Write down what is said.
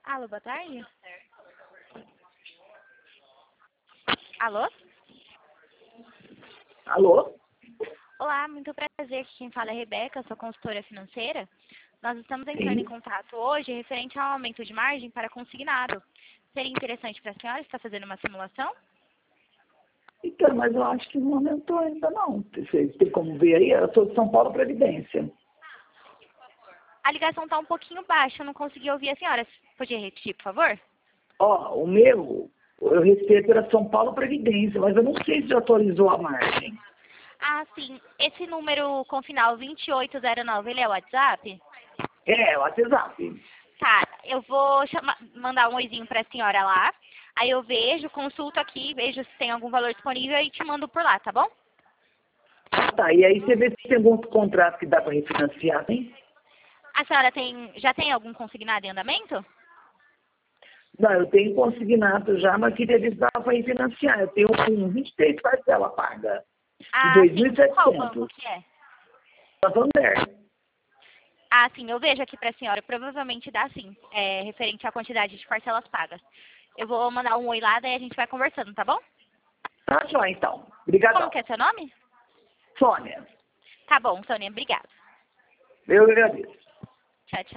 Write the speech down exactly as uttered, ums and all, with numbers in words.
Alô, boa tarde. Alô? Alô? Olá, muito prazer. Quem fala é Rebeca, sou consultora financeira. Nós estamos entrando em Sim. contato hoje referente ao aumento de margem para consignado. Seria interessante para a senhora estar fazendo uma simulação? Então, mas eu acho que não aumentou ainda não. Vocês tem como ver aí? Eu sou de São Paulo Previdência. A ligação está um pouquinho baixa, eu não consegui ouvir a senhora. Podia repetir, por favor? Ó, o meu, eu recebo era São Paulo Previdência, mas eu não sei se já atualizou a margem. Ah, sim. Esse número com final vinte e oito zero nove, ele é o WhatsApp? É, o WhatsApp. Tá, eu vou chamar, mandar um oizinho para a senhora lá. Aí eu vejo, consulto aqui, vejo se tem algum valor disponível e te mando por lá, tá bom? Ah, tá. E aí você vê se tem algum outro contrato que dá para refinanciar, tem? A senhora tem, já tem algum consignado em andamento? Não, eu tenho consignado já, mas queria ver se dava para refinanciar. Eu tenho um vinte e três parcela paga de Ah, dois mil sim. e Qual banco setecentos. que é? Santander. Ah, sim, eu vejo aqui para a senhora. Provavelmente dá sim, é, referente à quantidade de parcelas pagas. Eu vou mandar um oi lá, daí a gente vai conversando, tá bom? Tá, joia, então. Como Obrigadão. que é seu nome? Sônia, Tá bom, Sônia, obrigada. eu agradeço. Tchau, tchau.